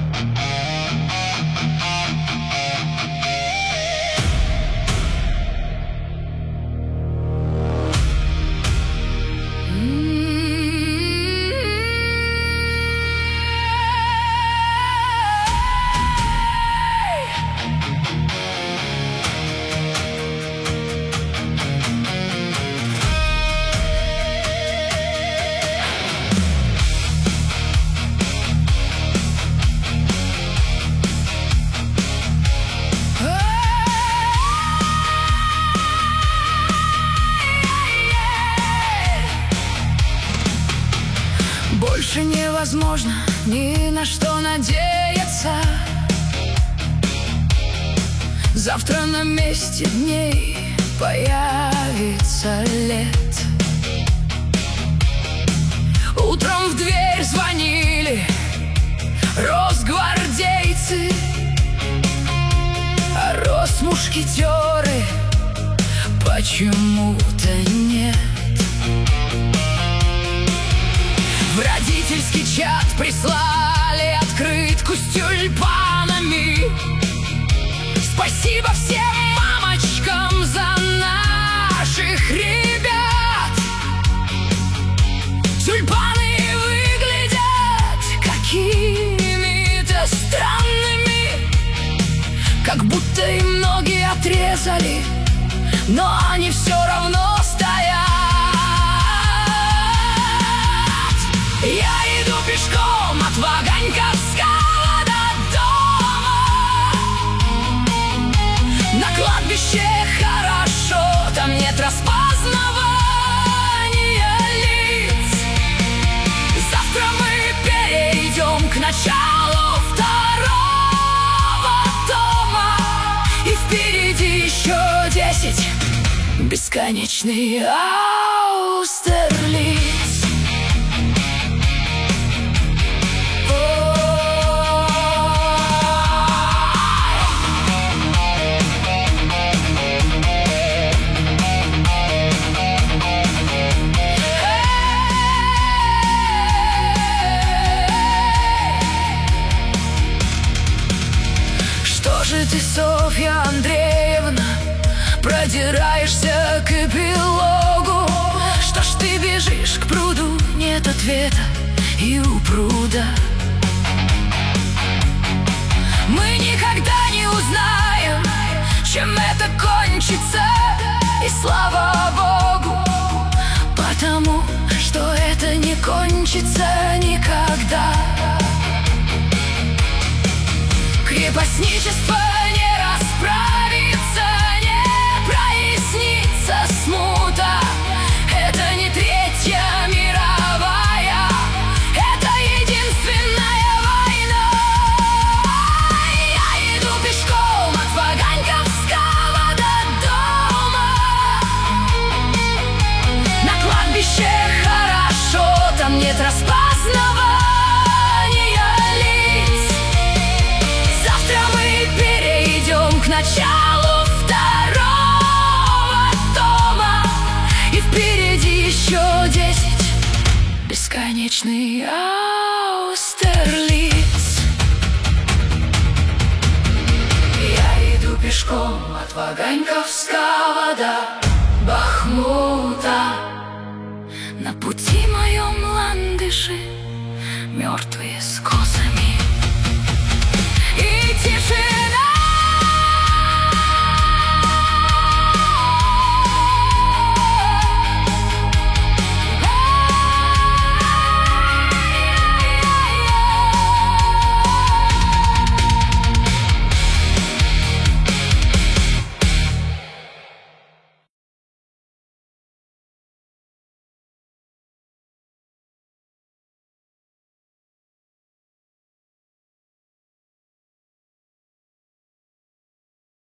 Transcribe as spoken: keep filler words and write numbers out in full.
Больше невозможно ни на что надеяться. Завтра на месте дней появится лет. Утром в дверь звонили росгвардейцы, а росмушкетеры почему-то нет. В родительский чат прислали открытку с тюльпанами. Спасибо всем мамочкам за наших ребят. Тюльпаны выглядят какими-то странными, как будто им ноги отрезали, но они все равно стоят. Я иду пешком от Ваганьковского до дома. На кладбище хорошо, там нет распознавания лиц. Завтра мы перейдем к началу второго тома, и впереди еще десять бесконечный Аустерлиц. Что же ты, Софья Андреевна, продираешься к эпилогу? Что ж ты бежишь к пруду? Нет ответа и у пруда. Мы никогда не узнаем, чем это кончится, и слава Богу, потому что это не кончится никогда. Крепостничество не расправится, не прояснится смута. Это не Третья мировая, это единственная война. Я иду пешком от Ваганьковского до дома. На кладбище хорошо, там нет распознавания. К началу второго тома, и впереди еще десять бесконечный Аустерлиц. Я иду пешком от Ваганьковского до Бахмута. На пути моем ландыши мертвые с косами и тишина.